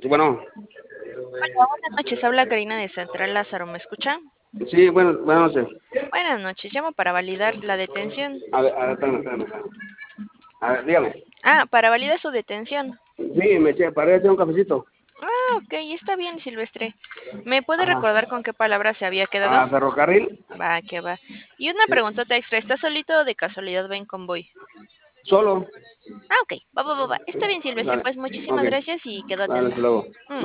Bueno, Hola, buenas noches. Habla Karina de Central Lázaro. ¿Me escucha? sí, bueno, buenas noches. Buenas noches. Llamo para validar la detención. Espérame. A ver, dígame. Para validar su detención. Sí, me eché, para hacer un cafecito. Ok, está bien, Silvestre. ¿Me puede Ajá. recordar con qué palabra se había quedado? Ferrocarril, Va, que va. Y una sí. preguntota extra. ¿Está solito o de casualidad va en convoy? Solo. Ok. Va. Está bien, Silvestre. Dale. Pues Ok. muchísimas gracias y quedo Dale, atenta. hasta luego.